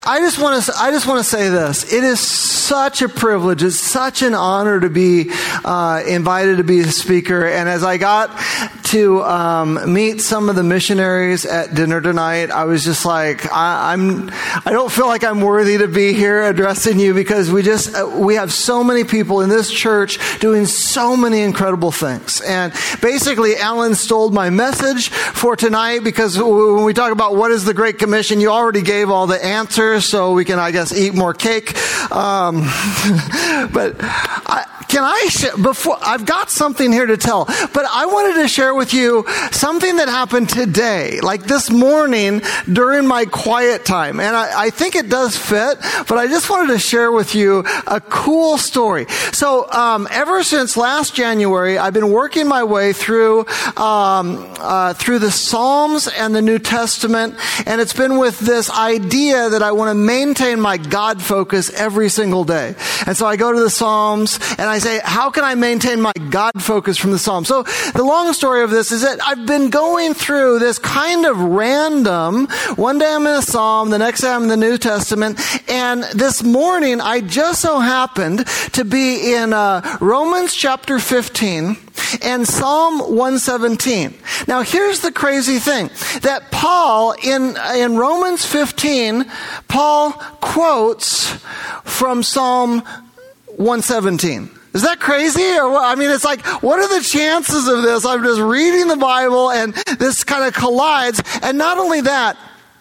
I just want to say this. It is such a privilege. It's such an honor to be invited to be a speaker. And as I got to meet some of the missionaries at dinner tonight, I was just like, I don't feel like I'm worthy to be here addressing you, because we have so many people in this church doing so many incredible things. And basically, Alan stole my message for tonight, because when we talk about what is the Great Commission, you already gave all the answers. So we can, I guess, eat more cake. But before I've got something here to tell, but I wanted to share with you something that happened today, like this morning during my quiet time. And I think it does fit, but I just wanted to share with you a cool story. So, ever since last January, I've been working my way through the Psalms and the New Testament. And it's been with this idea that I want to maintain my God focus every single day. And so I go to the Psalms and I say, how can I maintain my God focus from the Psalms? So the long story of this is that I've been going through this kind of random, one day I'm in a Psalm, the next day I'm in the New Testament, and this morning I just so happened to be in Romans chapter 15 and Psalm 117. Now here's the crazy thing, that Paul, in Romans 15, Paul quotes from Psalm 117. Is that crazy? It's like, what are the chances of this? I'm just reading the Bible and this kind of collides. And not only that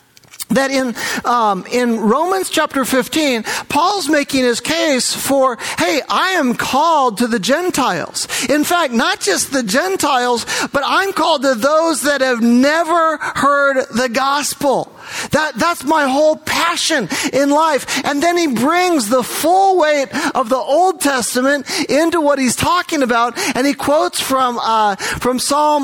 in Romans chapter 15, Paul's making his case for, hey, I am called to the Gentiles. In fact, not just the Gentiles, but I'm called to those that have never heard the gospel. That's my whole passion in life. And then he brings the full weight of the Old Testament into what he's talking about, and he quotes from Psalm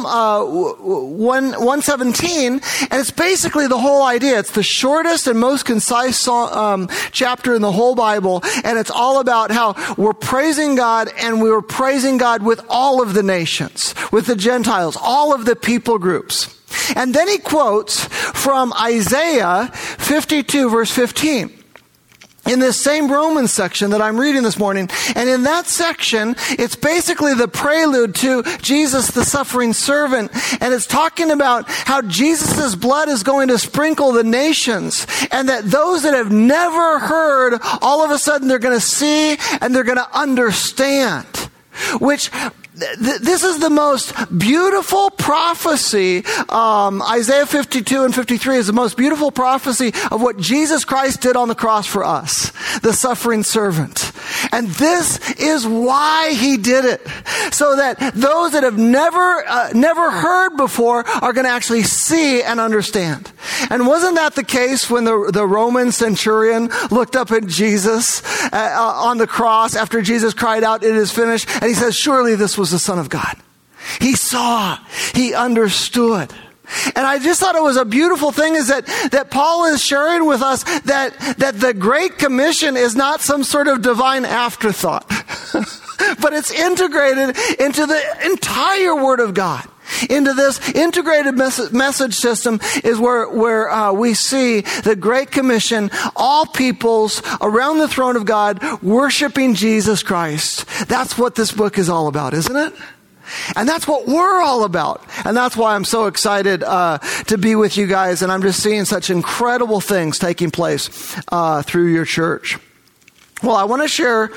117, and it's basically the whole idea. It's the shortest and most concise chapter in the whole Bible, and it's all about how we're praising God, and we were praising God with all of the nations, with the Gentiles, all of the people groups. And then he quotes from Isaiah 52 verse 15. In this same Romans section that I'm reading this morning. And in that section, it's basically the prelude to Jesus, the suffering servant. And it's talking about how Jesus' blood is going to sprinkle the nations. And that those that have never heard, all of a sudden they're going to see and they're going to understand. Which, this is the most beautiful prophecy. Isaiah 52 and 53 is the most beautiful prophecy of what Jesus Christ did on the cross for us, the suffering servant. And this is why he did it. So that those that have never heard before are going to actually see and understand. And wasn't that the case when the Roman centurion looked up at Jesus on the cross after Jesus cried out, "It is finished," and he says, "Surely this was the Son of God." He saw, he understood. And I just thought it was a beautiful thing is that Paul is sharing with us that the Great Commission is not some sort of divine afterthought, but it's integrated into the entire Word of God. Into this integrated message system is where we see the Great Commission, all peoples around the throne of God worshiping Jesus Christ. That's what this book is all about, isn't it? And that's what we're all about. And that's why I'm so excited to be with you guys. And I'm just seeing such incredible things taking place through your church. Well, I want to share...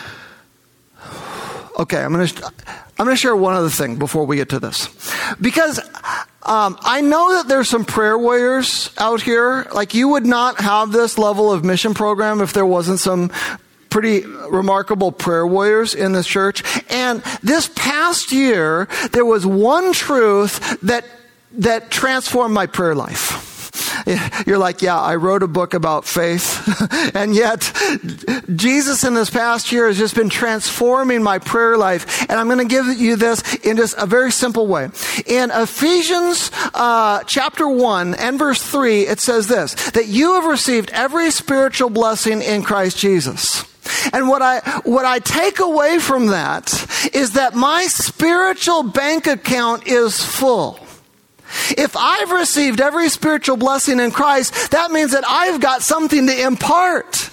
Okay, I'm going to share one other thing before we get to this. Because I know that there's some prayer warriors out here. Like, you would not have this level of mission program if there wasn't some pretty remarkable prayer warriors in this church. And this past year, there was one truth that transformed my prayer life. You're like, yeah, I wrote a book about faith. And yet, Jesus in this past year has just been transforming my prayer life. And I'm going to give you this in just a very simple way. In Ephesians chapter 1 and verse 3, it says this, that you have received every spiritual blessing in Christ Jesus. And what I take away from that is that my spiritual bank account is full. If I've received every spiritual blessing in Christ, that means that I've got something to impart.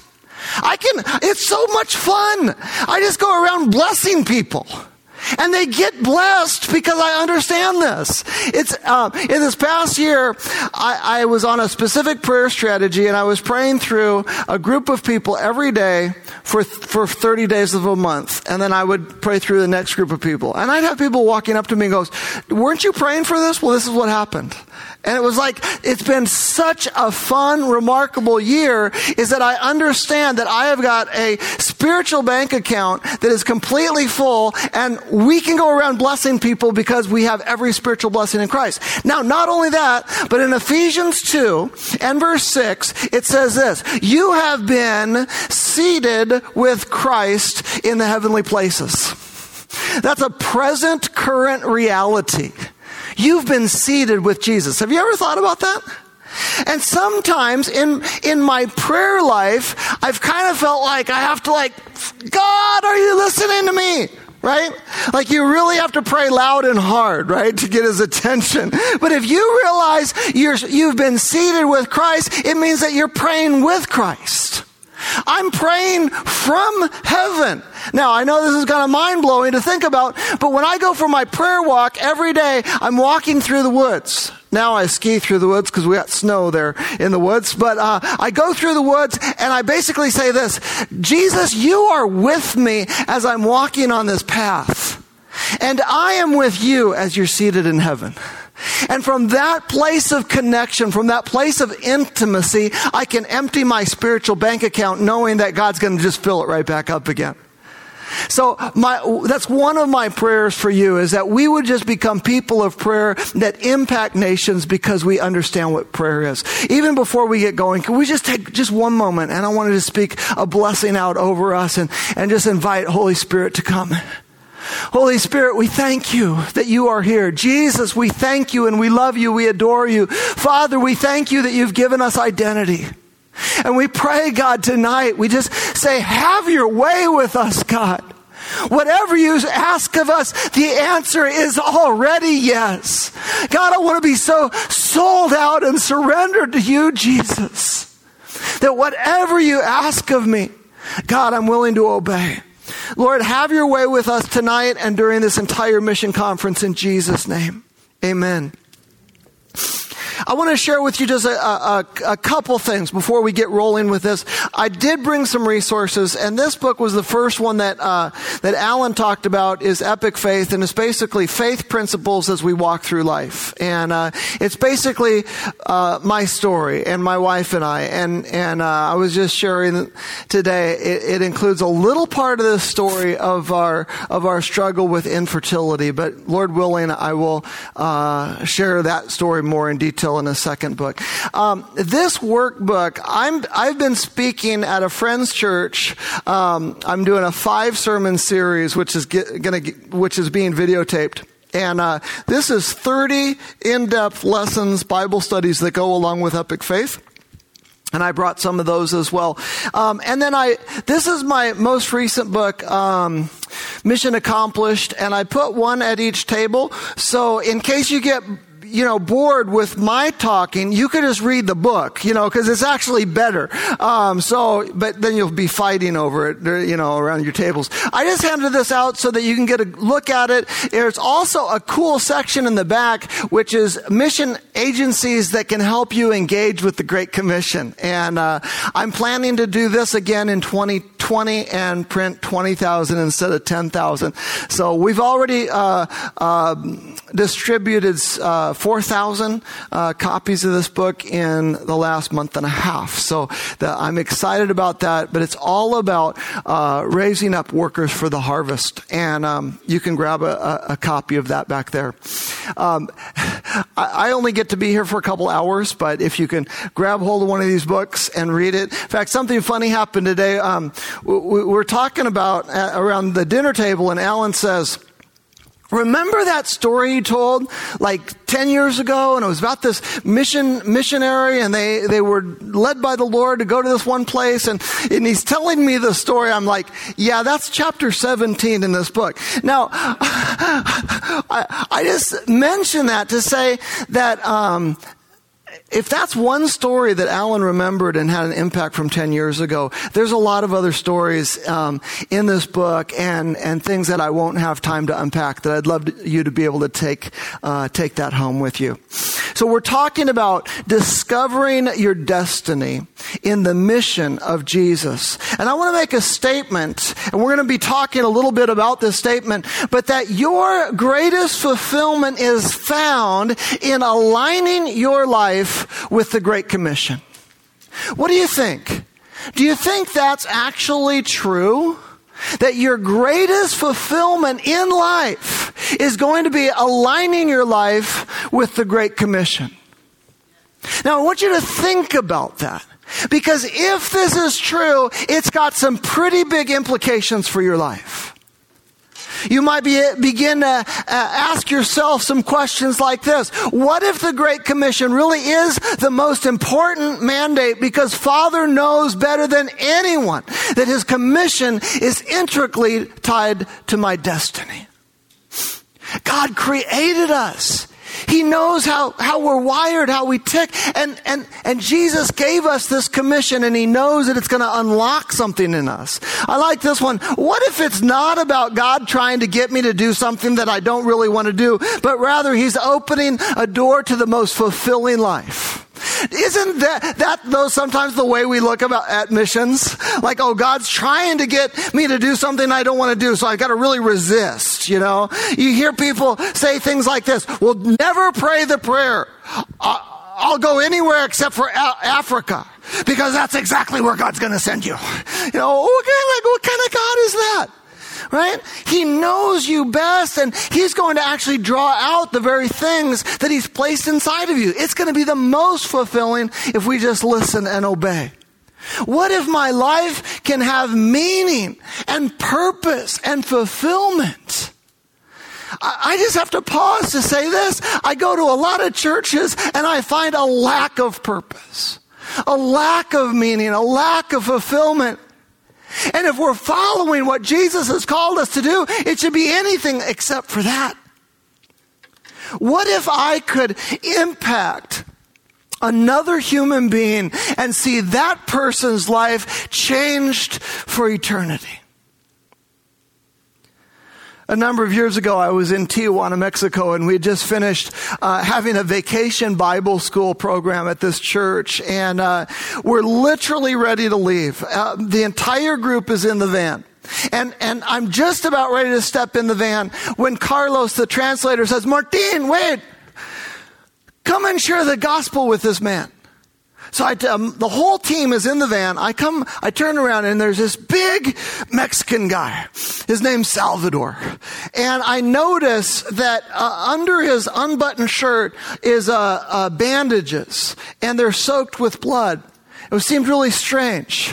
It's so much fun. I just go around blessing people. And they get blessed because I understand this. It's in this past year, I was on a specific prayer strategy, and I was praying through a group of people every day for 30 days of a month. And then I would pray through the next group of people. And I'd have people walking up to me and goes, "Weren't you praying for this?" Well, this is what happened. And it was like, it's been such a fun, remarkable year, is that I understand that I have got a spiritual bank account that is completely full, and we can go around blessing people because we have every spiritual blessing in Christ. Now, not only that, but in Ephesians 2 and verse 6, it says this: you have been seated with Christ in the heavenly places. That's a present, current reality. You've been seated with Jesus. Have you ever thought about that? And sometimes in my prayer life, I've kind of felt like I have to God, are you listening to me? Right? Like you really have to pray loud and hard, right? To get his attention. But if you realize you've been seated with Christ, it means that you're praying with Christ. I'm praying from heaven. Now, I know this is kind of mind-blowing to think about, but when I go for my prayer walk every day, I'm walking through the woods. Now I ski through the woods because we got snow there in the woods. But I go through the woods and I basically say this: Jesus, you are with me as I'm walking on this path. And I am with you as you're seated in heaven. And from that place of connection, from that place of intimacy, I can empty my spiritual bank account knowing that God's going to just fill it right back up again. So that's one of my prayers for you, is that we would just become people of prayer that impact nations because we understand what prayer is. Even before we get going, can we just take just one moment, and I wanted to speak a blessing out over us and just invite Holy Spirit to come. Holy Spirit, we thank you that you are here. Jesus, we thank you and we love you. We adore you. Father, we thank you that you've given us identity. And we pray, God, tonight, we just say, have your way with us, God. Whatever you ask of us, the answer is already yes. God, I want to be so sold out and surrendered to you, Jesus, that whatever you ask of me, God, I'm willing to obey. Lord, have your way with us tonight and during this entire mission conference in Jesus' name. Amen. I want to share with you just a couple things before we get rolling with this. I did bring some resources, and this book was the first one that Alan talked about, is Epic Faith, and it's basically faith principles as we walk through life. And it's basically my story and my wife and I. And I was just sharing today. It includes a little part of the story of our struggle with infertility, but Lord willing, I will share that story more in detail in a second book. This workbook, I've been speaking at a friend's church. I'm doing a 5 sermon series, which is being videotaped. And this is 30 in-depth lessons, Bible studies that go along with Epic Faith. And I brought some of those as well. And then this is my most recent book, Mission Accomplished, and I put one at each table. So in case you get bored with my talking, you could just read the book, because it's actually better. But then you'll be fighting over it, around your tables. I just handed this out so that you can get a look at it. There's also a cool section in the back, which is mission agencies that can help you engage with the Great Commission. And I'm planning to do this again in 2020 and print 20,000 instead of 10,000. So we've already distributed 4,000 copies of this book in the last month and a half. So I'm excited about that, but it's all about raising up workers for the harvest. And you can grab a copy of that back there. I only get to be here for a couple hours, but if you can grab hold of one of these books and read it. In fact, something funny happened today. We're talking about around the dinner table, and Alan says, Remember that story he told like 10 years ago, and it was about this missionary, and they were led by the Lord to go to this one place, and he's telling me the story. I'm like, yeah, that's chapter 17 in this book. Now, I just mention that to say that if that's one story that Alan remembered and had an impact from 10 years ago, there's a lot of other stories in this book and things that I won't have time to unpack that I'd love you to be able to take that home with you. So we're talking about discovering your destiny in the mission of Jesus. And I want to make a statement, and we're going to be talking a little bit about this statement, but that your greatest fulfillment is found in aligning your life with the Great Commission. What do you think? Do you think that's actually true? That your greatest fulfillment in life is going to be aligning your life with the Great Commission? Now, I want you to think about that. Because if this is true, it's got some pretty big implications for your life. You might begin to ask yourself some questions like this. What if the Great Commission really is the most important mandate, because Father knows better than anyone that His commission is intricately tied to my destiny? God created us. He knows how we're wired, how we tick. And Jesus gave us this commission, and He knows that it's going to unlock something in us. I like this one. What if it's not about God trying to get me to do something that I don't really want to do, but rather He's opening a door to the most fulfilling life? Isn't that though sometimes the way we look at missions? Like, oh, God's trying to get me to do something I don't want to do, so I've got to really resist, you know? You hear people say things like this: well, never pray the prayer, I'll go anywhere except for Africa, because that's exactly where God's going to send you. You know, what kind of God is that? Right? He knows you best, and He's going to actually draw out the very things that He's placed inside of you. It's going to be the most fulfilling if we just listen and obey. What if my life can have meaning and purpose and fulfillment? I just have to pause to say this. I go to a lot of churches and I find a lack of purpose, a lack of meaning, a lack of fulfillment. And if we're following what Jesus has called us to do, it should be anything except for that. What if I could impact another human being and see that person's life changed for eternity? A number of years ago, I was in Tijuana, Mexico, and we had just finished having a vacation Bible school program at this church, and we're literally ready to leave. The entire group is in the van. And I'm just about ready to step in the van when Carlos, the translator, says, "Martin, wait, come and share the gospel with this man." So the whole team is in the van. I turn around, and there's this big Mexican guy. His name's Salvador. And I notice that under his unbuttoned shirt is bandages, and they're soaked with blood. It seemed really strange.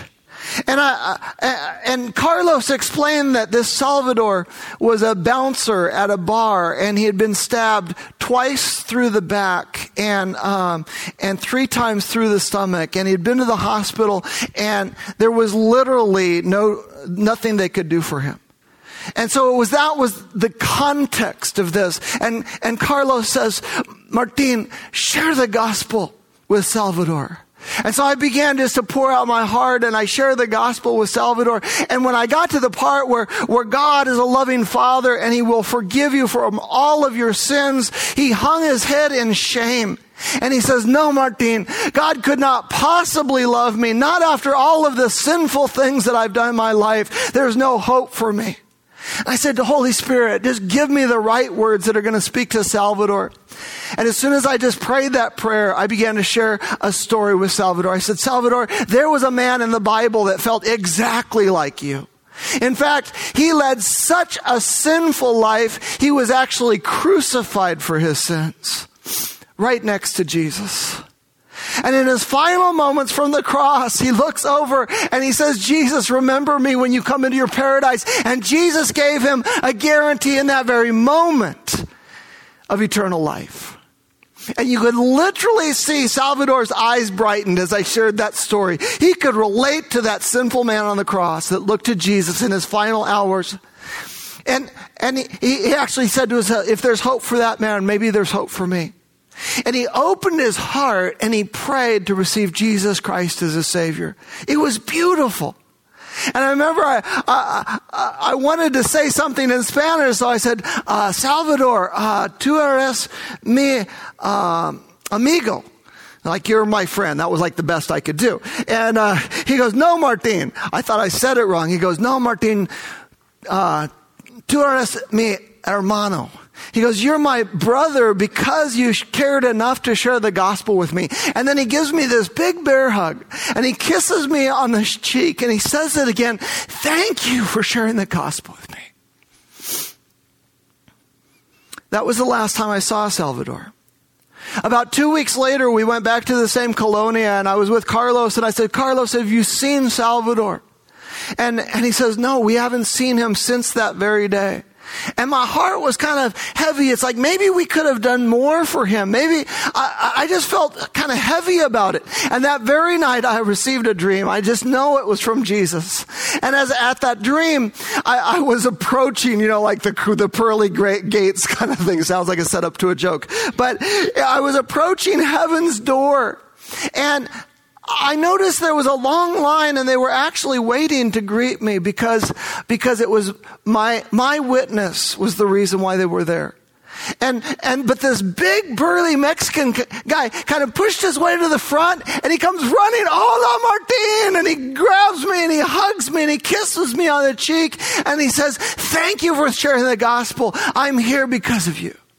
And Carlos explained that this Salvador was a bouncer at a bar, and he had been stabbed twice through the back and 3 times through the stomach, and he'd been to the hospital, and there was literally nothing they could do for him. And so that was the context of this. And Carlos says, "Martin, share the gospel with Salvador." And so I began just to pour out my heart, and I shared the gospel with Salvador. And when I got to the part where God is a loving Father and He will forgive you from all of your sins, he hung his head in shame. And he says, "No, Martin, God could not possibly love me, not after all of the sinful things that I've done in my life. There's no hope for me." I said to Holy Spirit, just give me the right words that are going to speak to Salvador. And as soon as I just prayed that prayer, I began to share a story with Salvador. I said, "Salvador, there was a man in the Bible that felt exactly like you. In fact, he led such a sinful life, he was actually crucified for his sins, right next to Jesus. And in his final moments from the cross, he looks over and he says, Jesus, remember me when you come into your paradise. And Jesus gave him a guarantee in that very moment of eternal life. And you could literally see Salvador's eyes brightened as I shared that story. He could relate to that sinful man on the cross that looked to Jesus in his final hours. And he actually said to himself, if there's hope for that man, maybe there's hope for me. And he opened his heart and he prayed to receive Jesus Christ as his Savior. It was beautiful. And I remember I wanted to say something in Spanish, so I said, Salvador, tú eres mi amigo. Like, you're my friend. That was like the best I could do. And he goes, no, Martin. I thought I said it wrong. He goes, no, Martin, tú eres mi hermano. He goes, you're my brother because you cared enough to share the gospel with me. And then he gives me this big bear hug and he kisses me on the cheek and he says it again. Thank you for sharing the gospel with me. That was the last time I saw Salvador. About 2 weeks later, we went back to the same colonia and I was with Carlos and I said, Carlos, have you seen Salvador? And he says, no, we haven't seen him since that very day. And my heart was kind of heavy. It's like maybe we could have done more for him. Maybe I just felt kind of heavy about it. And that very night I received a dream. I just know it was from Jesus. And as at that dream, I was approaching, like the pearly gates kind of thing. Sounds like a setup to a joke. But I was approaching heaven's door. And I noticed there was a long line and they were actually waiting to greet me because it was my witness was the reason why they were there. But this big burly Mexican guy kind of pushed his way to the front and he comes running, hola Martin, and he grabs me and he hugs me and he kisses me on the cheek and he says, thank you for sharing the gospel. I'm here because of you.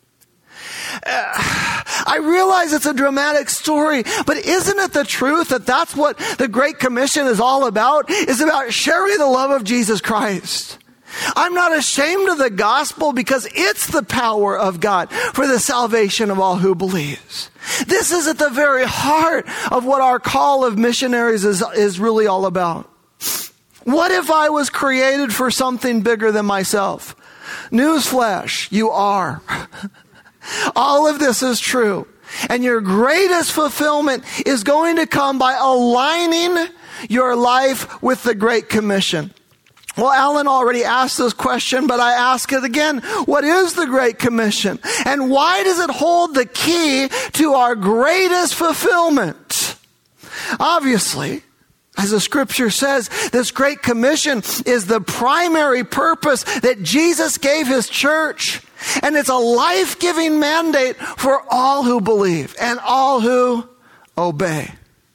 I realize it's a dramatic story, but isn't it the truth that that's what the Great Commission is all about? Is about sharing the love of Jesus Christ. I'm not ashamed of the gospel because it's the power of God for the salvation of all who believes. This is at the very heart of what our call of missionaries is really all about. What if I was created for something bigger than myself? Newsflash, you are. All of this is true. And your greatest fulfillment is going to come by aligning your life with the Great Commission. Well, Alan already asked this question, but I ask it again. What is the Great Commission? And why does it hold the key to our greatest fulfillment? Obviously, as the scripture says, this Great Commission is the primary purpose that Jesus gave his church. And it's a life-giving mandate for all who believe and all who obey.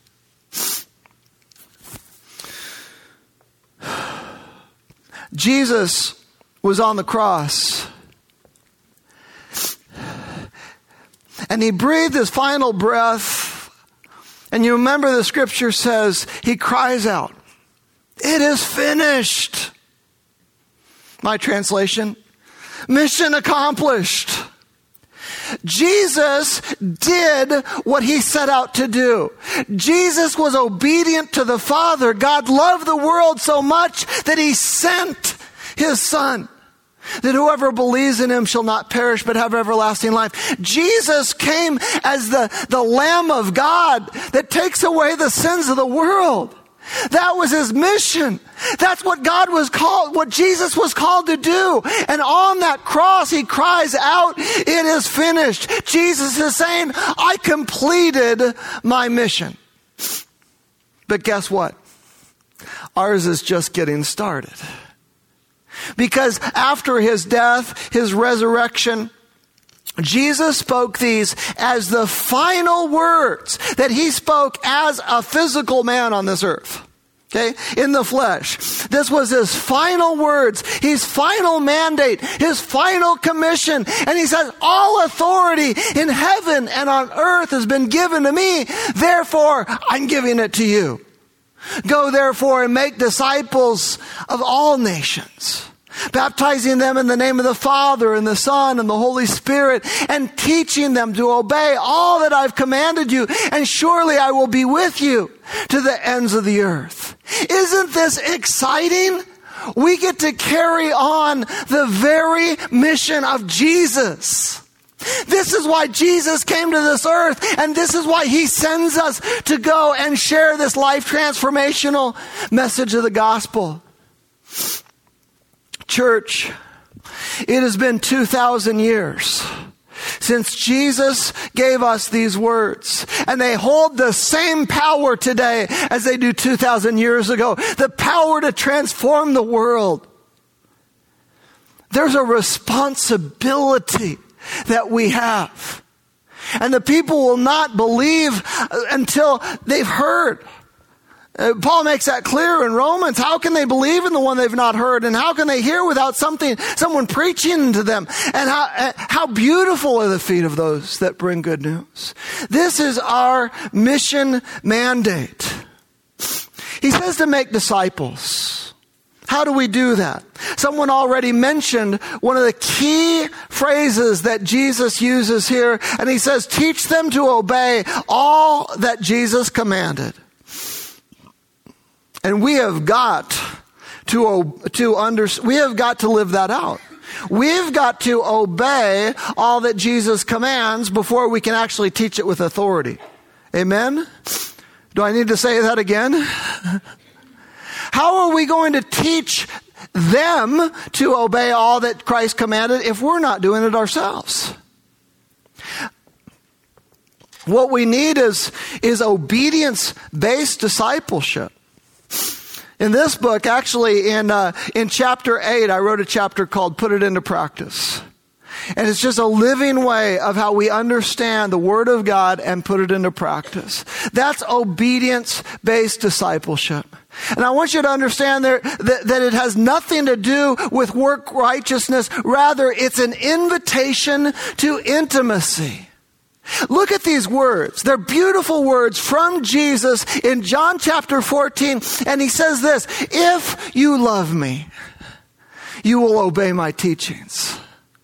Jesus was on the cross. And he breathed his final breath. And you remember the scripture says, he cries out, it is finished. My translation, mission accomplished. Jesus did what he set out to do. Jesus was obedient to the Father. God loved the world so much that he sent his Son, that whoever believes in him shall not perish but have everlasting life. Jesus came as the Lamb of God that takes away the sins of the world. That was his mission. That's what what Jesus was called to do. And on that cross, he cries out, it is finished. Jesus is saying, I completed my mission. But guess what? Ours is just getting started. Because after his death, his resurrection, Jesus spoke these as the final words that he spoke as a physical man on this earth. Okay, in the flesh. This was his final words, his final mandate, his final commission. And he says, all authority in heaven and on earth has been given to me. Therefore, I'm giving it to you. Go therefore and make disciples of all nations, baptizing them in the name of the Father and the Son and the Holy Spirit, and teaching them to obey all that I've commanded you, and surely I will be with you to the ends of the earth. Isn't this exciting? We get to carry on the very mission of Jesus. This is why Jesus came to this earth, and this is why he sends us to go and share this life transformational message of the gospel. Church, it has been 2,000 years since Jesus gave us these words, and they hold the same power today as they do 2,000 years ago. The power to transform the world. There's a responsibility that we have. And the people will not believe until they've heard. Paul makes that clear in Romans. How can they believe in the one they've not heard? And how can they hear without someone preaching to them? And how beautiful are the feet of those that bring good news. This is our mission mandate. He says to make disciples. How do we do that? Someone already mentioned one of the key phrases that Jesus uses here, and he says, teach them to obey all that Jesus commanded. And we have got to live that out. We've got to obey all that Jesus commands before we can actually teach it with authority. Amen? Do I need to say that again? How are we going to teach them to obey all that Christ commanded if we're not doing it ourselves? What we need is obedience-based discipleship. In this book, actually in chapter 8, I wrote a chapter called Put It Into Practice. And it's just a living way of how we understand the Word of God and put it into practice. That's obedience-based discipleship. And I want you to understand that it has nothing to do with work righteousness. Rather, it's an invitation to intimacy. Look at these words. They're beautiful words from Jesus in John chapter 14. And he says this, if you love me, you will obey my teachings.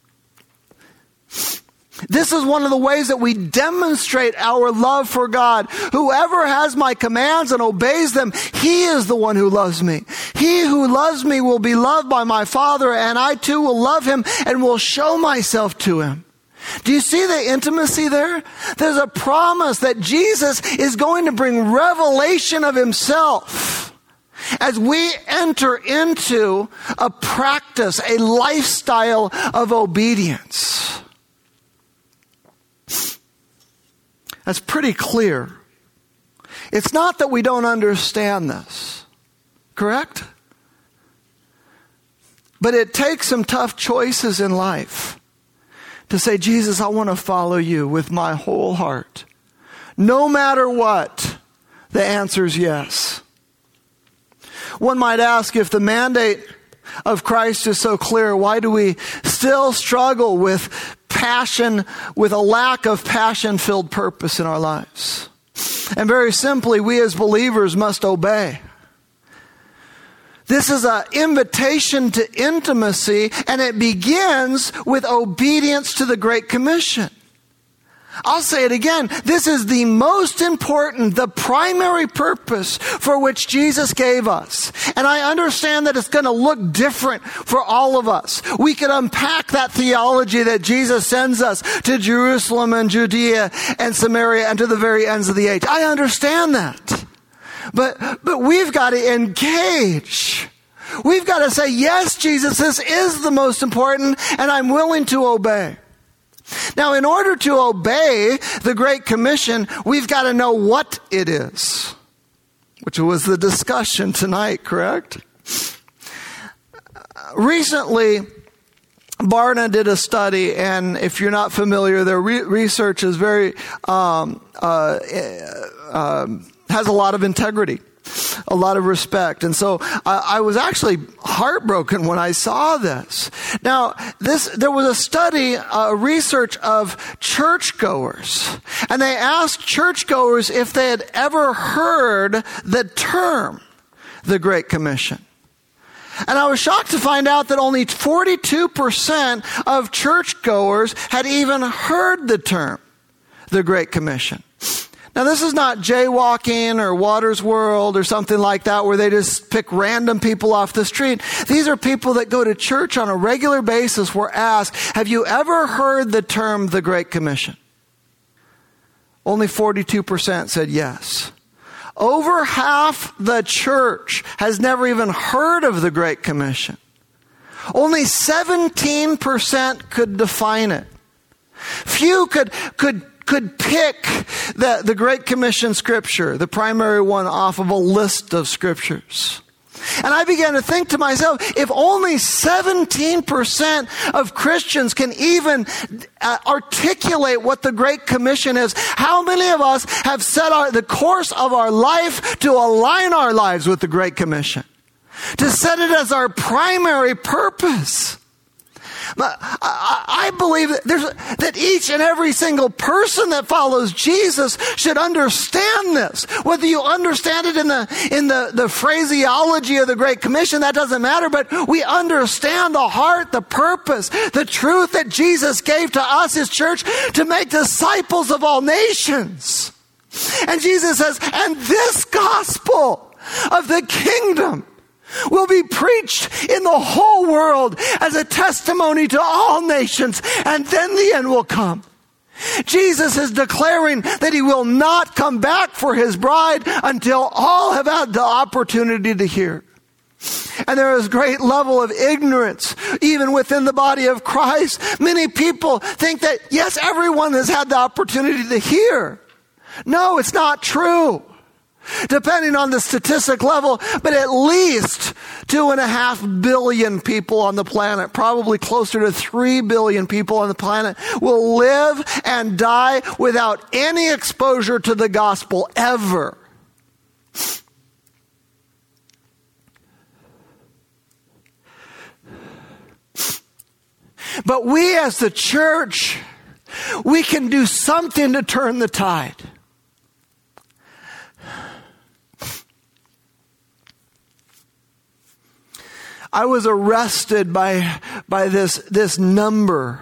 This is one of the ways that we demonstrate our love for God. Whoever has my commands and obeys them, he is the one who loves me. He who loves me will be loved by my Father, and I too will love him and will show myself to him. Do you see the intimacy there? There's a promise that Jesus is going to bring revelation of himself as we enter into a practice, a lifestyle of obedience. That's pretty clear. It's not that we don't understand this, correct? But it takes some tough choices in life to say, Jesus, I want to follow you with my whole heart. No matter what, the answer is yes. One might ask, if the mandate of Christ is so clear, why do we still struggle with passion, with a lack of passion-filled purpose in our lives? And very simply, we as believers must obey. This is an invitation to intimacy, and it begins with obedience to the Great Commission. I'll say it again. This is the most important, the primary purpose for which Jesus gave us. And I understand that it's going to look different for all of us. We could unpack that theology that Jesus sends us to Jerusalem and Judea and Samaria and to the very ends of the age. I understand that. But we've got to engage. We've got to say, yes, Jesus, this is the most important, and I'm willing to obey. Now, in order to obey the Great Commission, we've got to know what it is, which was the discussion tonight, correct? Recently, Barna did a study, and if you're not familiar, their research is very has a lot of integrity, a lot of respect. And so I was actually heartbroken when I saw this. Now, there was a study, research of churchgoers, and they asked churchgoers if they had ever heard the term, the Great Commission. And I was shocked to find out that only 42% of churchgoers had even heard the term, the Great Commission. Now, this is not jaywalking or Water's World or something like that where they just pick random people off the street. These are people that go to church on a regular basis were asked, have you ever heard the term the Great Commission? Only 42% said yes. Over half the church has never even heard of the Great Commission. Only 17% could define it. Few could pick the Great Commission scripture, the primary one, off of a list of scriptures. And I began to think to myself, if only 17% of Christians can even articulate what the Great Commission is, how many of us have set the course of our life to align our lives with the Great Commission? To set it as our primary purpose? I believe that each and every single person that follows Jesus should understand this. Whether you understand it in the phraseology of the Great Commission, that doesn't matter, but we understand the heart, the purpose, the truth that Jesus gave to us, His church, to make disciples of all nations. And Jesus says, and this gospel of the kingdom will be preached in the whole world as a testimony to all nations, and then the end will come. Jesus is declaring that He will not come back for His bride until all have had the opportunity to hear. And there is great level of ignorance even within the body of Christ. Many people think that, yes, everyone has had the opportunity to hear. No, it's not true. Depending on the statistic level, but at least 2.5 billion people on the planet, probably closer to 3 billion people on the planet, will live and die without any exposure to the gospel ever. But we as the church, we can do something to turn the tide. I was arrested by this number.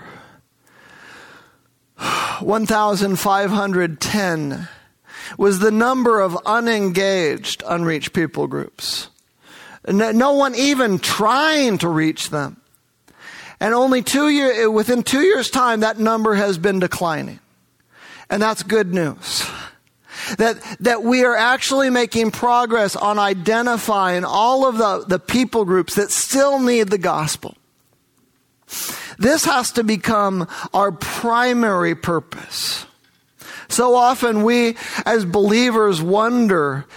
1,510 was the number of unengaged, unreached people groups. No one even trying to reach them. And only within 2 years' time, that number has been declining. And that's good news. That we are actually making progress on identifying all of the people groups that still need the gospel. This has to become our primary purpose. So often we as believers wander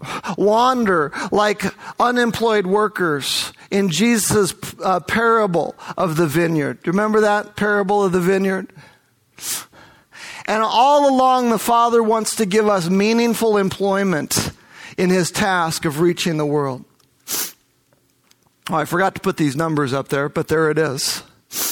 like unemployed workers in Jesus' parable of the vineyard. Do you remember that parable of the vineyard? And all along, the Father wants to give us meaningful employment in His task of reaching the world. Oh, I forgot to put these numbers up there, but there it is.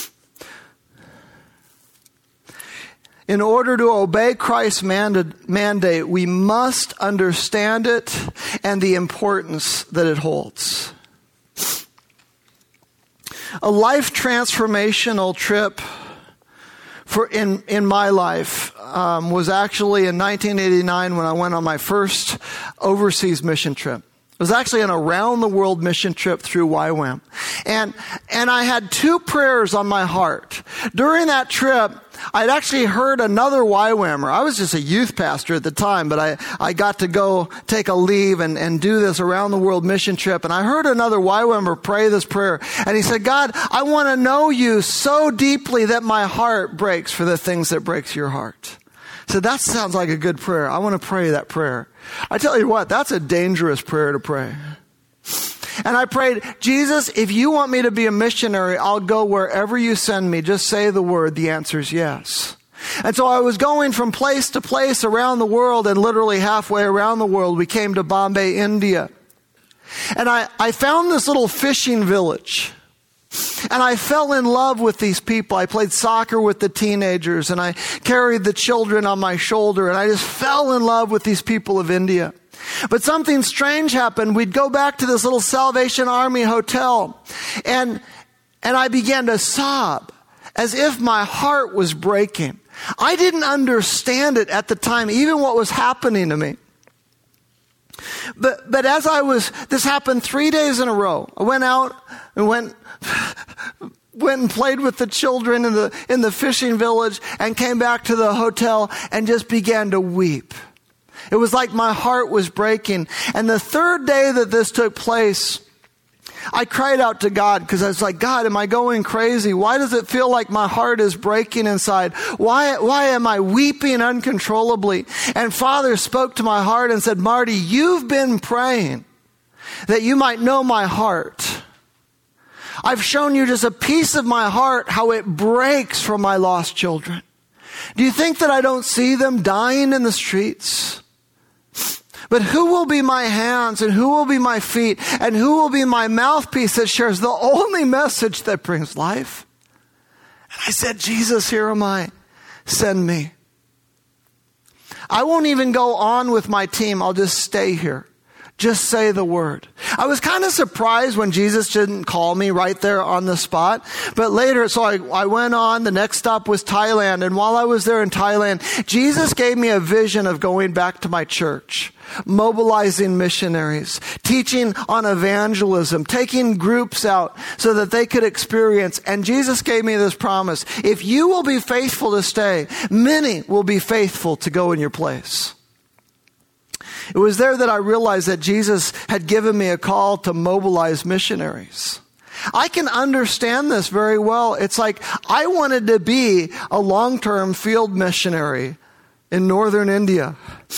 In order to obey Christ's mandate, we must understand it and the importance that it holds. A life transformational trip in my life was actually in 1989 when I went on my first overseas mission trip. It was actually an around the world mission trip through YWAM. And I had 2 prayers on my heart. During that trip, I'd actually heard another YWAMer. I was just a youth pastor at the time, but I got to go take a leave and do this around the world mission trip. And I heard another YWAMer pray this prayer. And he said, God, I want to know you so deeply that my heart breaks for the things that breaks your heart. So that sounds like a good prayer. I want to pray that prayer. I tell you what, that's a dangerous prayer to pray. And I prayed, Jesus, if you want me to be a missionary, I'll go wherever you send me. Just say the word. The answer is yes. And so I was going from place to place around the world, and literally halfway around the world, we came to Bombay, India. And I found this little fishing village. And I fell in love with these people. I played soccer with the teenagers, and I carried the children on my shoulder, and I just fell in love with these people of India. But something strange happened. We'd go back to this little Salvation Army hotel, and I began to sob as if my heart was breaking. I didn't understand it at the time, even what was happening to me. But this happened 3 days in a row. I went out and went and played with the children in the fishing village and came back to the hotel and just began to weep. It was like my heart was breaking. And the third day that this took place, I cried out to God because I was like, God, am I going crazy? Why does it feel like my heart is breaking inside? Why am I weeping uncontrollably? And Father spoke to my heart and said, Marty, you've been praying that you might know my heart. I've shown you just a piece of my heart, how it breaks from my lost children. Do you think that I don't see them dying in the streets? But who will be my hands and who will be my feet and who will be my mouthpiece that shares the only message that brings life? And I said, Jesus, here am I. Send me. I won't even go on with my team. I'll just stay here. Just say the word. I was kind of surprised when Jesus didn't call me right there on the spot. But later, so I went on. The next stop was Thailand. And while I was there in Thailand, Jesus gave me a vision of going back to my church, mobilizing missionaries, teaching on evangelism, taking groups out so that they could experience. And Jesus gave me this promise. If you will be faithful to stay, many will be faithful to go in your place. It was there that I realized that Jesus had given me a call to mobilize missionaries. I can understand this very well. It's like I wanted to be a long-term field missionary in northern India.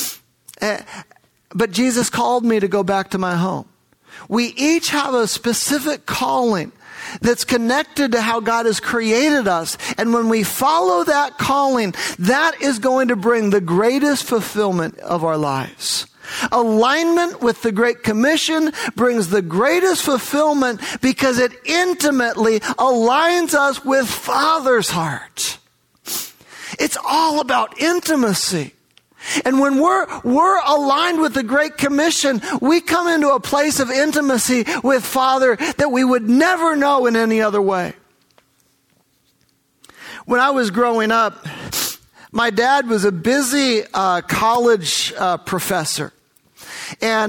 But Jesus called me to go back to my home. We each have a specific calling that's connected to how God has created us. And when we follow that calling, that is going to bring the greatest fulfillment of our lives. Alignment with the Great Commission brings the greatest fulfillment because it intimately aligns us with Father's heart. It's all about intimacy. And when we're aligned with the Great Commission, we come into a place of intimacy with Father that we would never know in any other way. When I was growing up, my dad was a busy college professor. And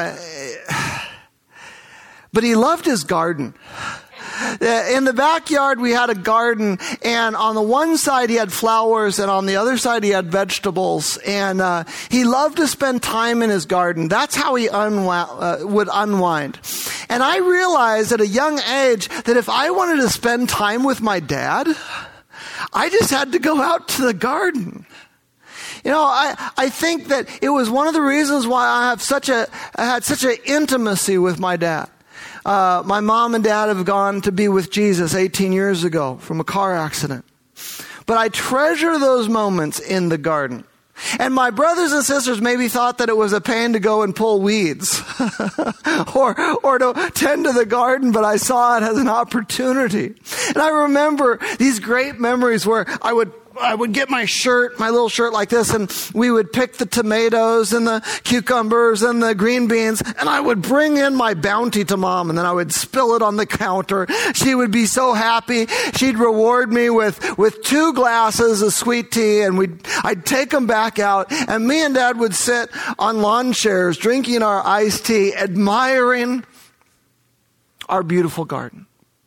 but he loved his garden. In the backyard, we had a garden, and on the one side he had flowers, and on the other side he had vegetables. And he loved to spend time in his garden. That's how he would unwind. And I realized at a young age that if I wanted to spend time with my dad, I just had to go out to the garden. You know, I think that it was one of the reasons why I had such an intimacy with my dad. My mom and dad have gone to be with Jesus 18 years ago from a car accident. But I treasure those moments in the garden. And my brothers and sisters maybe thought that it was a pain to go and pull weeds or to tend to the garden, but I saw it as an opportunity. And I remember these great memories where I would get my little shirt like this, and we would pick the tomatoes and the cucumbers and the green beans, and I would bring in my bounty to Mom, and then I would spill it on the counter. She would be so happy. She'd reward me with 2 glasses of sweet tea, and I'd take them back out, and me and Dad would sit on lawn chairs drinking our iced tea, admiring our beautiful garden.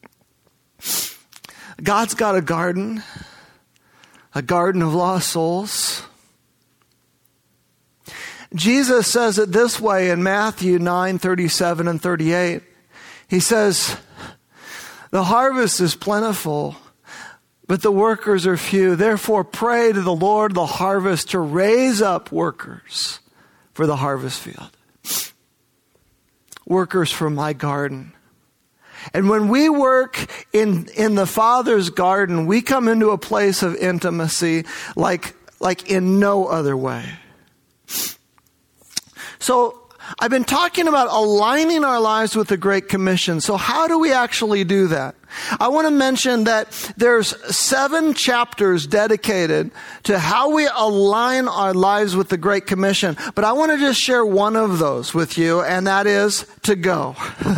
God's got a garden of lost souls. Jesus says it this way in Matthew 9:37 and 38. He says, the harvest is plentiful, but the workers are few. Therefore pray to the Lord of the harvest to raise up workers for the harvest field. Workers for my garden. And when we work in the Father's garden, we come into a place of intimacy like in no other way. So I've been talking about aligning our lives with the Great Commission. So how do we actually do that? I want to mention that there's 7 chapters dedicated to how we align our lives with the Great Commission. But I want to just share one of those with you, and that is to go.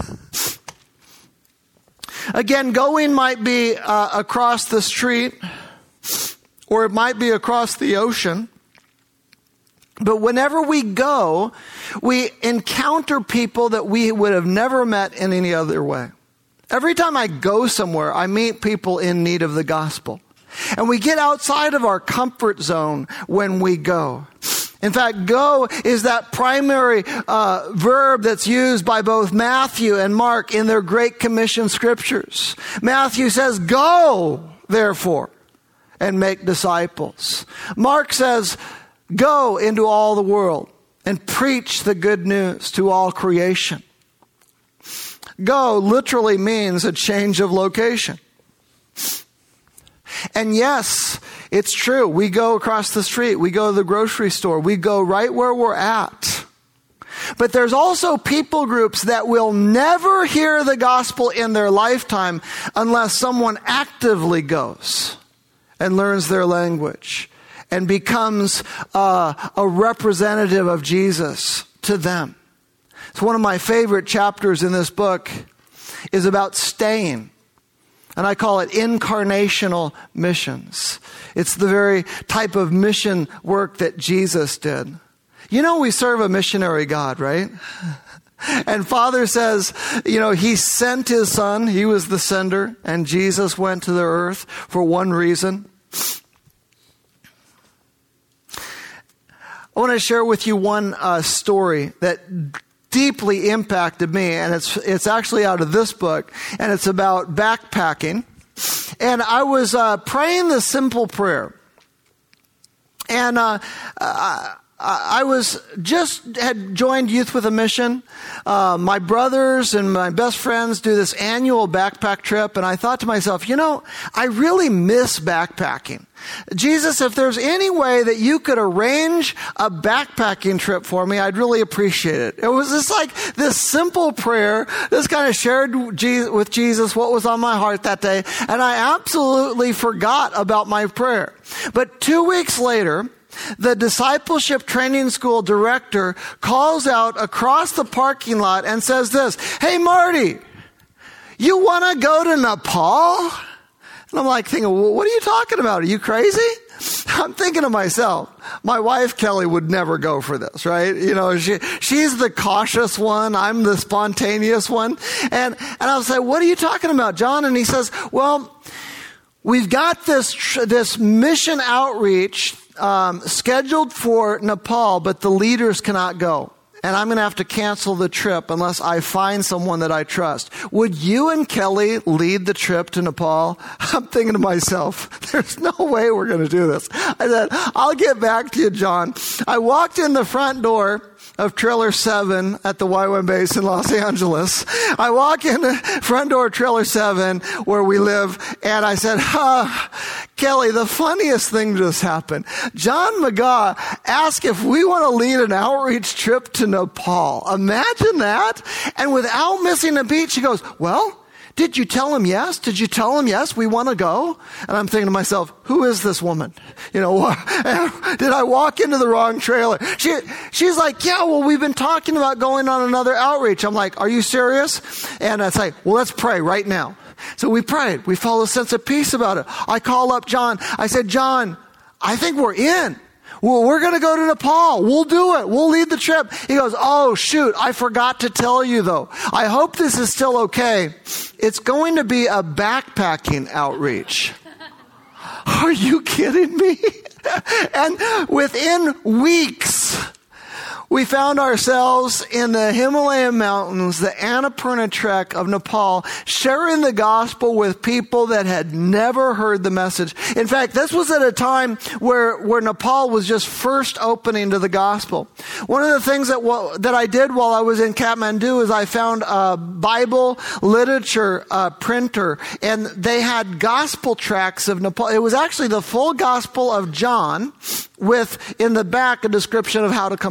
Again, going might be across the street, or it might be across the ocean. But whenever we go, we encounter people that we would have never met in any other way. Every time I go somewhere, I meet people in need of the gospel. And we get outside of our comfort zone when we go. In fact, go is that primary verb that's used by both Matthew and Mark in their Great Commission scriptures. Matthew says, "Go, therefore, and make disciples." Mark says, "Go into all the world and preach the good news to all creation." Go literally means a change of location. And yes, it's true. We go across the street. We go to the grocery store. We go right where we're at. But there's also people groups that will never hear the gospel in their lifetime unless someone actively goes and learns their language and becomes a representative of Jesus to them. So one of my favorite chapters in this book is about staying. And I call it incarnational missions. It's the very type of mission work that Jesus did. You know, we serve a missionary God, right? And Father says, He sent His Son. He was the sender. And Jesus went to the earth for one reason. I want to share with you one story that deeply impacted me, and it's actually out of this book, and it's about backpacking. And I was praying this simple prayer, and I had joined Youth with a Mission. My brothers and my best friends do this annual backpack trip, and I thought to myself, I really miss backpacking. Jesus, if there's any way that you could arrange a backpacking trip for me, I'd really appreciate it. It was just like this simple prayer, just kind of shared with Jesus what was on my heart that day, and I absolutely forgot about my prayer. But 2 weeks later, the discipleship training school director calls out across the parking lot and says this, "Hey, Marty, you want to go to Nepal?" And I'm like thinking, well, what are you talking about? Are you crazy? I'm thinking to myself, my wife, Kelly, would never go for this, right? She's the cautious one. I'm the spontaneous one. And I was like, what are you talking about, John? And he says, well, we've got this mission outreach scheduled for Nepal, but the leaders cannot go. And I'm going to have to cancel the trip unless I find someone that I trust. Would you and Kelly lead the trip to Nepal? I'm thinking to myself, there's no way we're going to do this. I said, I'll get back to you, John. I walked in the front door of Trailer 7 at the YWAM base in Los Angeles. I walk in the front door of Trailer 7 where we live, and I said, Kelly, the funniest thing just happened. John McGaw asked if we want to lead an outreach trip to Nepal. Imagine that. And without missing a beat, she goes, well, did you tell him yes? Did you tell him yes? We want to go? And I'm thinking to myself, who is this woman? Did I walk into the wrong trailer? She's like, yeah, well, we've been talking about going on another outreach. I'm like, are you serious? And I say, well, let's pray right now. So we prayed. We felt a sense of peace about it. I call up John. I said, John, I think we're in. Well, we're going to go to Nepal. We'll do it. We'll lead the trip. He goes, oh, shoot. I forgot to tell you, though. I hope this is still okay. It's going to be a backpacking outreach. Are you kidding me? And within weeks, we found ourselves in the Himalayan mountains, the Annapurna Trek of Nepal, sharing the gospel with people that had never heard the message. In fact, this was at a time where Nepal was just first opening to the gospel. One of the things that I did while I was in Kathmandu is I found a Bible literature printer, and they had gospel tracts of Nepal. It was actually the full Gospel of John with, in the back, a description of how to come to Christ.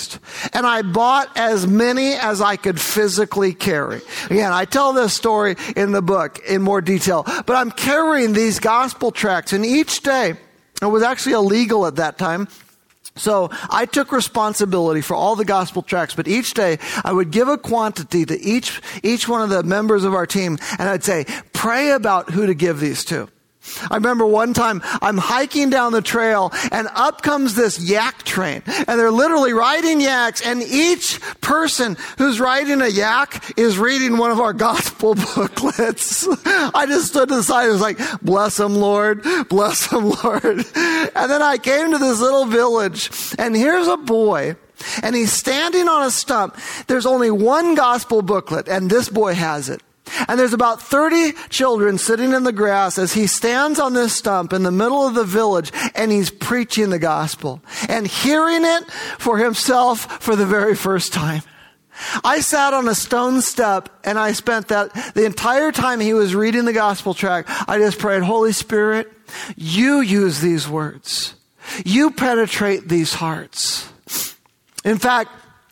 Christ. And I bought as many as I could physically carry. Again, I tell this story in the book in more detail, but I'm carrying these gospel tracts, and each day, it was actually illegal at that time, so I took responsibility for all the gospel tracts, but each day I would give a quantity to each one of the members of our team, and I'd say, pray about who to give these to. I remember one time I'm hiking down the trail and up comes this yak train, and they're literally riding yaks, and each person who's riding a yak is reading one of our gospel booklets. I just stood to the side and was like, bless them, Lord, bless them, Lord. And then I came to this little village, and here's a boy, and he's standing on a stump. There's only one gospel booklet, and this boy has it. And there's about 30 children sitting in the grass as he stands on this stump in the middle of the village, and he's preaching the gospel and hearing it for himself for the very first time. I sat on a stone step, and I spent the entire time he was reading the gospel tract, I just prayed, Holy Spirit, you use these words. You penetrate these hearts. In fact,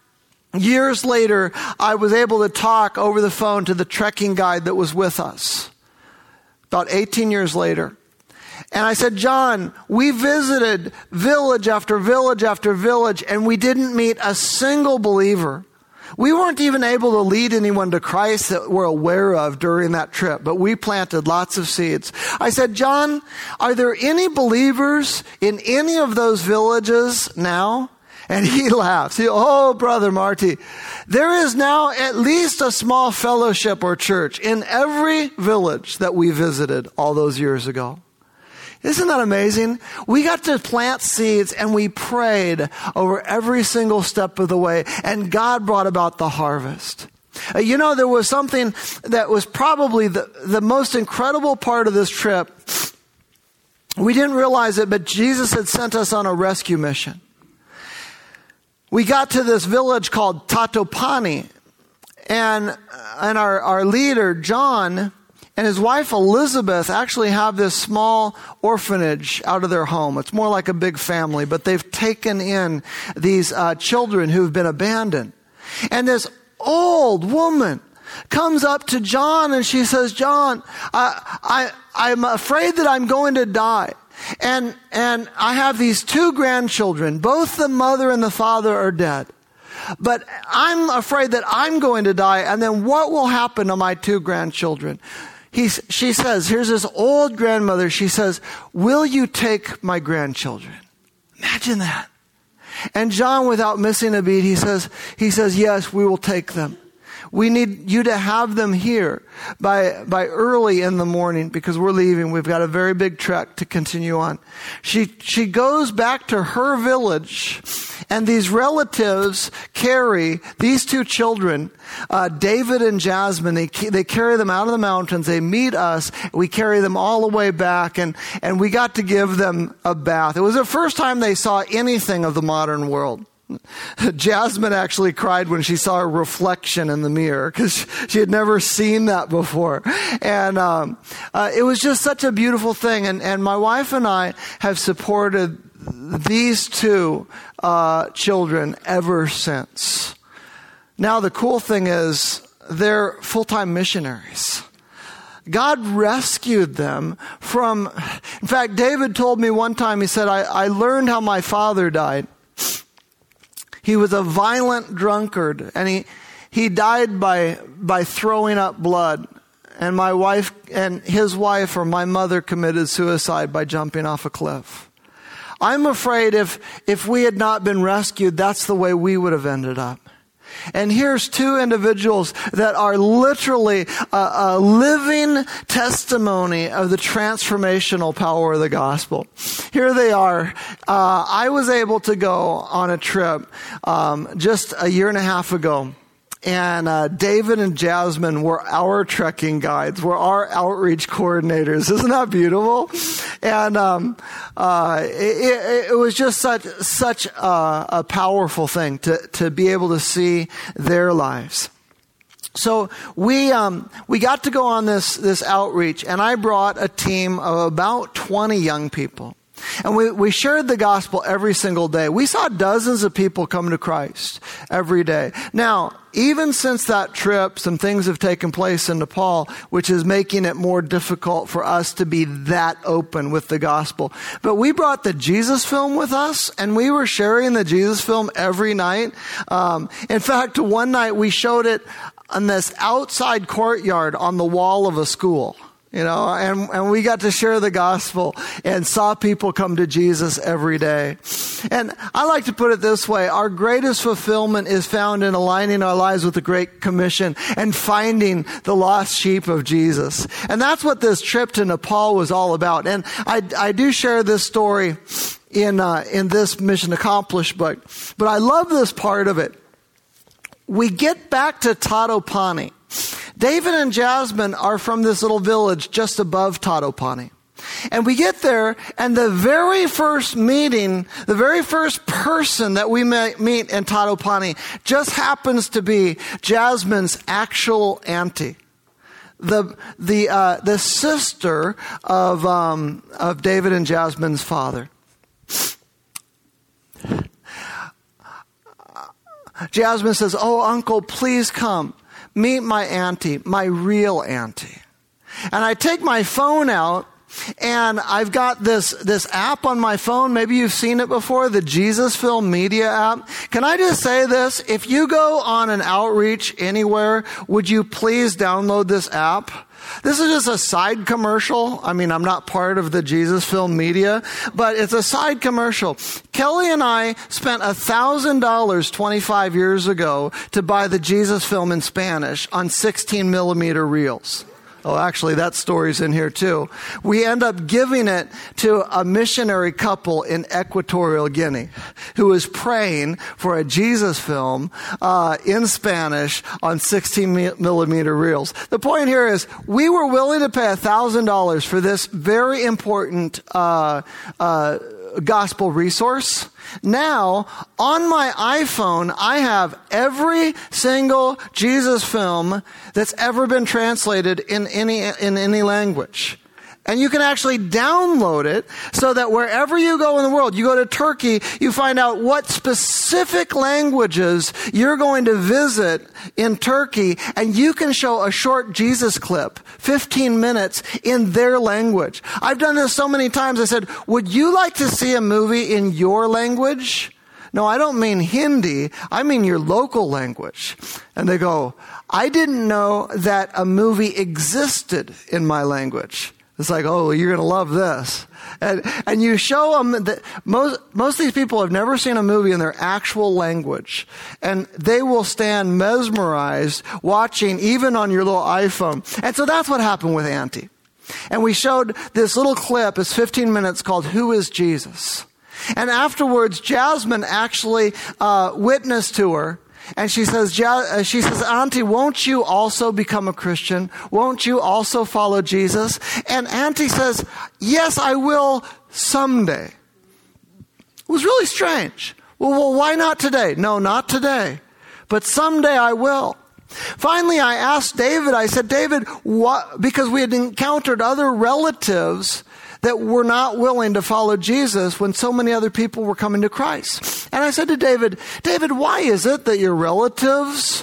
years later, I was able to talk over the phone to the trekking guide that was with us. About 18 years later. And I said, John, we visited village after village after village, and we didn't meet a single believer. We weren't even able to lead anyone to Christ that we're aware of during that trip, but we planted lots of seeds. I said, John, are there any believers in any of those villages now? And he laughs. Oh, Brother Marty, there is now at least a small fellowship or church in every village that we visited all those years ago. Isn't that amazing? We got to plant seeds, and we prayed over every single step of the way, and God brought about the harvest. You know, there was something that was probably the most incredible part of this trip. We didn't realize it, but Jesus had sent us on a rescue mission. We got to this village called Tatopani, and our leader, John, and his wife, Elizabeth, actually have this small orphanage out of their home. It's more like a big family, but they've taken in these children who've been abandoned. And this old woman comes up to John, and she says, John, I'm afraid that I'm going to die. And I have these 2 grandchildren. Both the mother and the father are dead. But I'm afraid that I'm going to die. And then what will happen to my 2 grandchildren? She says, here's this old grandmother. She says, will you take my grandchildren? Imagine that. And John, without missing a beat, he says, yes, we will take them. We need you to have them here by early in the morning, because we're leaving. We've got a very big trek to continue on. She goes back to her village, and these relatives carry these 2 children, David and Jasmine. They carry them out of the mountains. They meet us. We carry them all the way back, and we got to give them a bath. It was the first time they saw anything of the modern world. Jasmine actually cried when she saw her reflection in the mirror, because she had never seen that before. And it was just such a beautiful thing. And my wife and I have supported these 2 children ever since. Now, the cool thing is they're full-time missionaries. God rescued them from... In fact, David told me one time, he said, I learned how my father died. He was a violent drunkard, and he died by throwing up blood. And my wife and his wife, or my mother, committed suicide by jumping off a cliff. I'm afraid if we had not been rescued, that's the way we would have ended up. And here's 2 individuals that are literally a living testimony of the transformational power of the gospel. Here they are. I was able to go on a trip just a year and a half ago. And David and Jasmine were our trekking guides, were our outreach coordinators. Isn't that beautiful? And it was just such a powerful thing to be able to see their lives. So we got to go on this outreach, and I brought a team of about 20 young people. And we shared the gospel every single day. We saw dozens of people come to Christ every day. Now, even since that trip, some things have taken place in Nepal, which is making it more difficult for us to be that open with the gospel. But we brought the Jesus film with us, and we were sharing the Jesus film every night. In fact, one night we showed it on this outside courtyard on the wall of a school. And we got to share the gospel and saw people come to Jesus every day. And I like to put it this way. Our greatest fulfillment is found in aligning our lives with the Great Commission and finding the lost sheep of Jesus. And that's what this trip to Nepal was all about. And I do share this story in this Mission Accomplished book. But I love this part of it. We get back to Tadopani. David and Jasmine are from this little village just above Tadopani. And we get there, and the very first meeting, the very first person that we meet in Tadopani just happens to be Jasmine's actual auntie. The sister of David and Jasmine's father. Jasmine says, "Oh, uncle, please come. Meet my auntie, my real auntie." And I take my phone out, and I've got this app on my phone. Maybe you've seen it before, the Jesus Film Media app. Can I just say this? If you go on an outreach anywhere, would you please download this app? This is just a side commercial. I mean, I'm not part of the Jesus Film Media, but it's a side commercial. Kelly and I spent $1,000 25 years ago to buy the Jesus Film in Spanish on 16 millimeter reels. Oh, actually, that story's in here too. We end up giving it to a missionary couple in Equatorial Guinea who was praying for a Jesus film in Spanish on 16 millimeter reels. The point here is we were willing to pay $1,000 for this very important gospel resource. Now, on my iPhone, I have every single Jesus film that's ever been translated in any language. And you can actually download it so that wherever you go in the world, you go to Turkey, you find out what specific languages you're going to visit in Turkey, and you can show a short Jesus clip, 15 minutes, in their language. I've done this so many times. I said, would you like to see a movie in your language? No, I don't mean Hindi. I mean your local language. And they go, I didn't know that a movie existed in my language. It's like, oh, you're going to love this. And you show them that most of these people have never seen a movie in their actual language. And they will stand mesmerized watching even on your little iPhone. And so that's what happened with Auntie. And we showed this little clip. It's 15 minutes called Who is Jesus? And afterwards, Jasmine actually witnessed to her. And she says, Auntie, won't you also become a Christian? Won't you also follow Jesus? And Auntie says, yes, I will someday. It was really strange. Well, why not today? No, not today. But someday I will. Finally, I asked David, I said, David, what? Because we had encountered other relatives that were not willing to follow Jesus when so many other people were coming to Christ. And I said to David, why is it that your relatives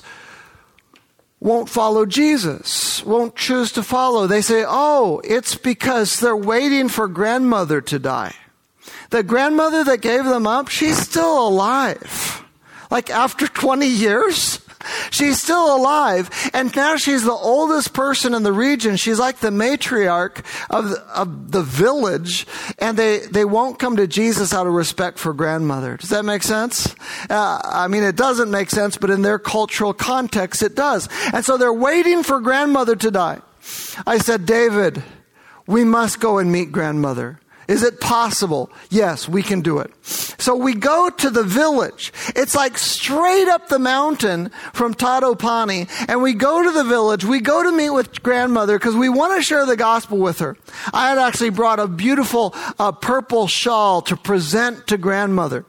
won't follow Jesus, won't choose to follow? They say, oh, it's because they're waiting for grandmother to die. The grandmother that gave them up, she's still alive. Like after 20 years, she's still alive. And now she's the oldest person in the region. She's like the matriarch of the village. And they won't come to Jesus out of respect for grandmother. Does that make sense? I mean, it doesn't make sense, but in their cultural context, it does. And so they're waiting for grandmother to die. I said, David, we must go and meet grandmother. Is it possible? Yes, we can do it. So we go to the village. It's like straight up the mountain from Tadopani. And we go to the village. We go to meet with grandmother because we want to share the gospel with her. I had actually brought a beautiful purple shawl to present to grandmother.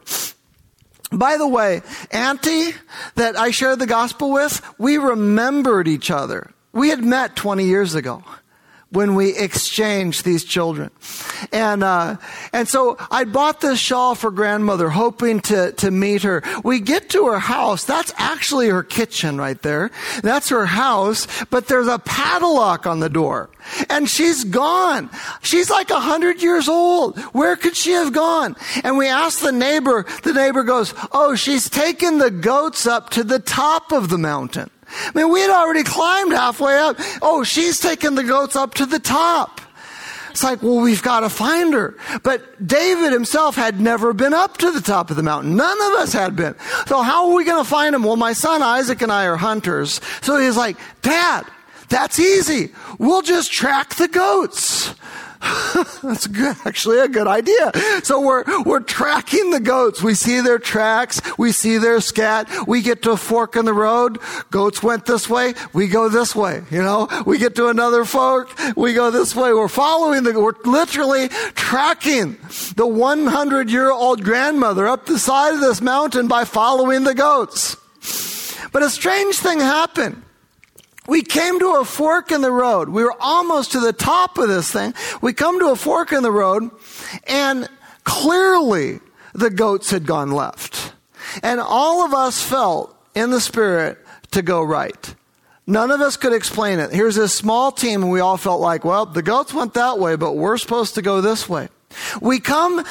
By the way, Auntie that I shared the gospel with, we remembered each other. We had met 20 years ago. when we exchange these children. And so I bought this shawl for grandmother, hoping to meet her. We get to her house. That's actually her kitchen right there. That's her house, but there's a padlock on the door. And she's gone. She's like 100 years old. Where could she have gone? And we asked the neighbor. The neighbor goes, "Oh, she's taken the goats up to the top of the mountain." I mean, we had already climbed halfway up. Oh, she's taken the goats up to the top. It's like, well, we've got to find her. But David himself had never been up to the top of the mountain. None of us had been. So how are we going to find him? Well, my son Isaac and I are hunters. So he's like, "Dad, that's easy. We'll just track the goats." That's good, actually a good idea. So we're tracking the goats. We see their tracks. We see their scat. We get to a fork in the road. Goats went this way. We go this way. We get to another fork. We go this way. We're literally tracking the 100-year-old grandmother up the side of this mountain by following the goats. But a strange thing happened. We came to a fork in the road. We were almost to the top of this thing. We come to a fork in the road, and clearly the goats had gone left. And all of us felt in the spirit to go right. None of us could explain it. Here's this small team, and we all felt like, well, the goats went that way, but we're supposed to go this way. We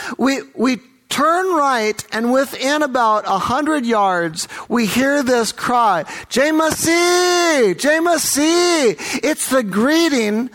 turn right, and within about 100 yards, we hear this cry, "Jai Masih! Jai Masih!" It's the greeting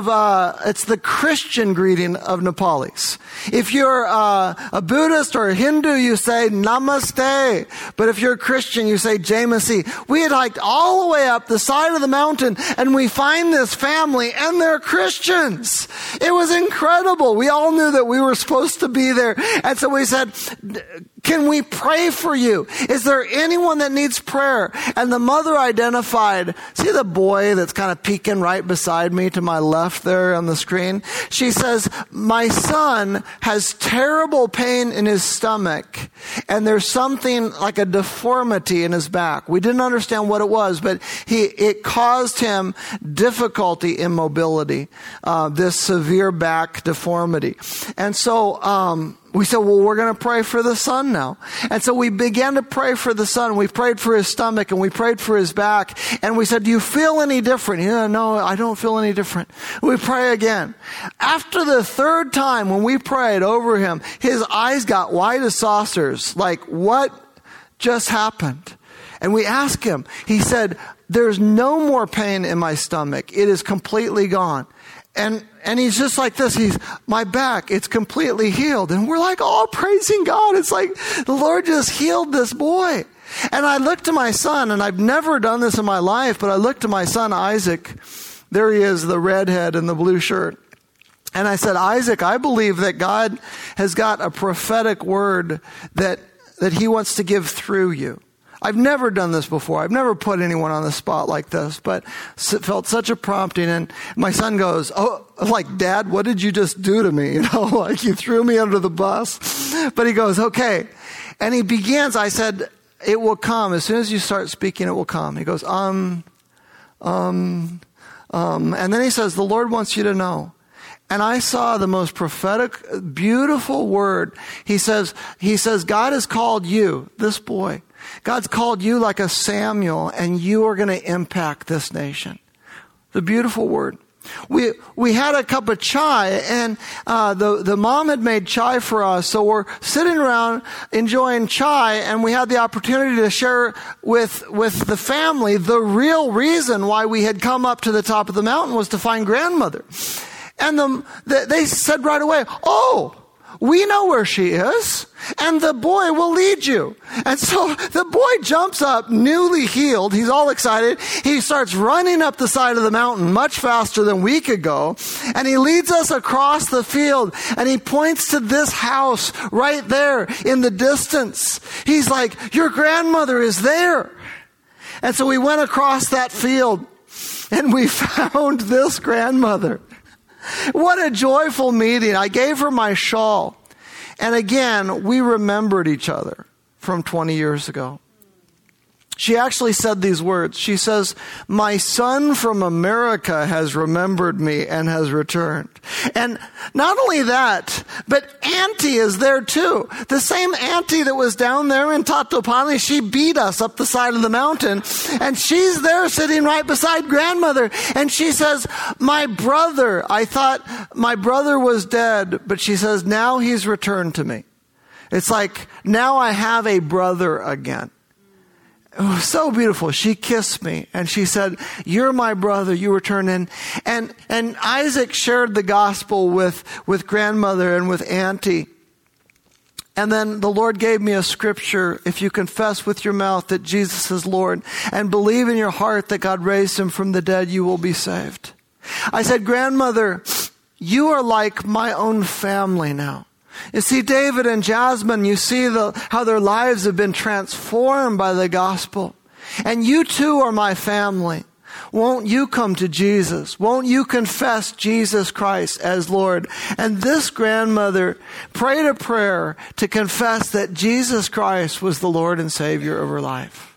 it's the Christian greeting of Nepalis. If you're a Buddhist or a Hindu, you say Namaste. But if you're a Christian, you say Jai Masih. We had hiked all the way up the side of the mountain, and we find this family, and they're Christians. It was incredible. We all knew that we were supposed to be there. And so we said, "Can we pray for you? Is there anyone that needs prayer?" And the mother identified, see the boy that's kind of peeking right beside me to my left there on the screen? She says, "My son has terrible pain in his stomach, and there's something like a deformity in his back." We didn't understand what it was, but it caused him difficulty in mobility, this severe back deformity. And so, we said, well, we're going to pray for the son now. And so we began to pray for the son. We prayed for his stomach, and we prayed for his back. And we said, "Do you feel any different?" "No, I don't feel any different." We pray again. After the third time, when we prayed over him, his eyes got wide as saucers. Like, what just happened? And we asked him. He said, "There's no more pain in my stomach. It is completely gone." And he's just like this. My back, it's completely healed. And we're like, oh, praising God. It's like the Lord just healed this boy. And I looked to my son, and I've never done this in my life, but I looked to my son, Isaac. There he is, the redhead in the blue shirt. And I said, "Isaac, I believe that God has got a prophetic word that he wants to give through you. I've never done this before. I've never put anyone on the spot like this, but it felt such a prompting." And my son goes, "Oh, like, Dad, what did you just do to me? Like you threw me under the bus." But he goes, "Okay." And he begins, I said, "It will come. As soon as you start speaking, it will come." He goes, and then he says, "The Lord wants you to know." And I saw the most prophetic, beautiful word. He says, "God has called you, this boy. God's called you like a Samuel, and you are going to impact this nation." The beautiful word. We had a cup of chai, and the mom had made chai for us. So we're sitting around enjoying chai, and we had the opportunity to share with the family the real reason why we had come up to the top of the mountain was to find grandmother. And they said right away, "Oh, we know where she is, and the boy will lead you." And so the boy jumps up, newly healed. He's all excited. He starts running up the side of the mountain much faster than we could go. And he leads us across the field, and he points to this house right there in the distance. He's like, "Your grandmother is there." And so we went across that field, and we found this grandmother. What a joyful meeting. I gave her my shawl. And again, we remembered each other from 20 years ago. She actually said these words. She says, "My son from America has remembered me and has returned." And not only that, but Auntie is there too. The same Auntie that was down there in Tatopani, she beat us up the side of the mountain. And she's there sitting right beside grandmother. And she says, "My brother, I thought my brother was dead." But she says, "Now he's returned to me." It's like, now I have a brother again. It was so beautiful. She kissed me and she said, "You're my brother. You returned in." And Isaac shared the gospel with grandmother and with Auntie. And then the Lord gave me a scripture. If you confess with your mouth that Jesus is Lord and believe in your heart that God raised him from the dead, you will be saved. I said, "Grandmother, you are like my own family now." You see, David and Jasmine, you see how their lives have been transformed by the gospel. And you too are my family. Won't you come to Jesus? Won't you confess Jesus Christ as Lord? And this grandmother prayed a prayer to confess that Jesus Christ was the Lord and Savior of her life.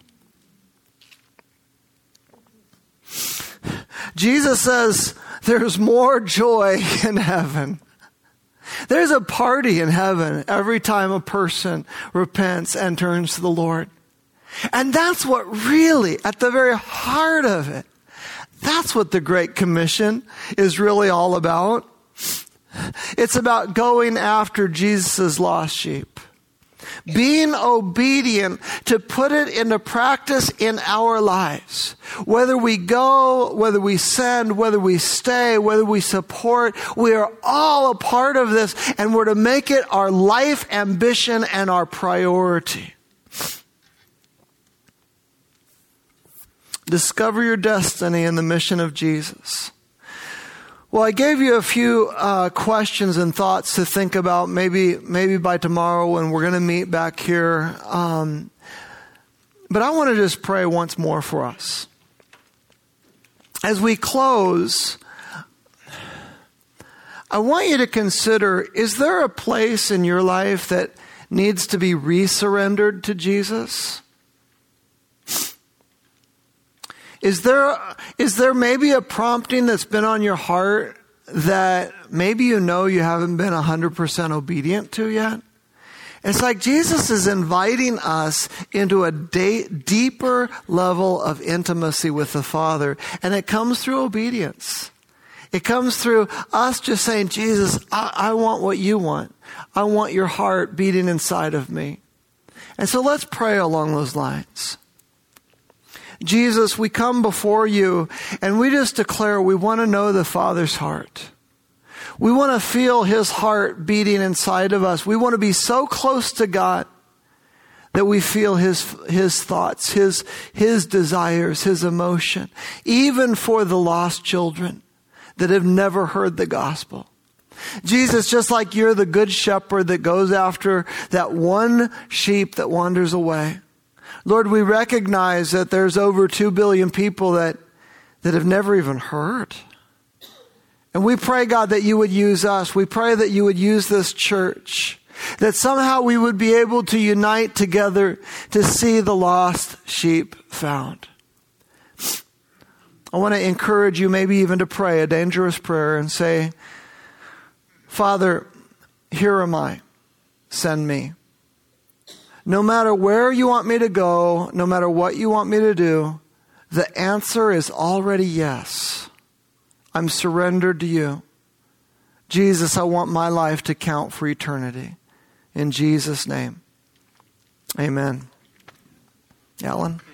Jesus says there's more joy in heaven. There's a party in heaven every time a person repents and turns to the Lord. And that's what really, at the very heart of it, that's what the Great Commission is really all about. It's about going after Jesus' lost sheep. Being obedient to put it into practice in our lives. Whether we go, whether we send, whether we stay, whether we support, we are all a part of this, and we're to make it our life ambition and our priority. Discover your destiny in the mission of Jesus. Well, I gave you a few questions and thoughts to think about, maybe by tomorrow when we're going to meet back here. But I want to just pray once more for us. As we close, I want you to consider, is there a place in your life that needs to be resurrendered to Jesus? Is there maybe a prompting that's been on your heart that maybe you know you haven't been 100% obedient to yet? It's like Jesus is inviting us into a deeper level of intimacy with the Father, and it comes through obedience. It comes through us just saying, "Jesus, I want what you want. I want your heart beating inside of me." And so let's pray along those lines. Jesus, we come before you and we just declare we want to know the Father's heart. We want to feel his heart beating inside of us. We want to be so close to God that we feel his thoughts, his desires, his emotion, even for the lost children that have never heard the gospel. Jesus, just like you're the good shepherd that goes after that one sheep that wanders away, Lord, we recognize that there's over 2 billion people that have never even heard. And we pray, God, that you would use us. We pray that you would use this church, that somehow we would be able to unite together to see the lost sheep found. I want to encourage you maybe even to pray a dangerous prayer and say, "Father, here am I. Send me. No matter where you want me to go, no matter what you want me to do, the answer is already yes. I'm surrendered to you. Jesus, I want my life to count for eternity." In Jesus' name, amen. Alan?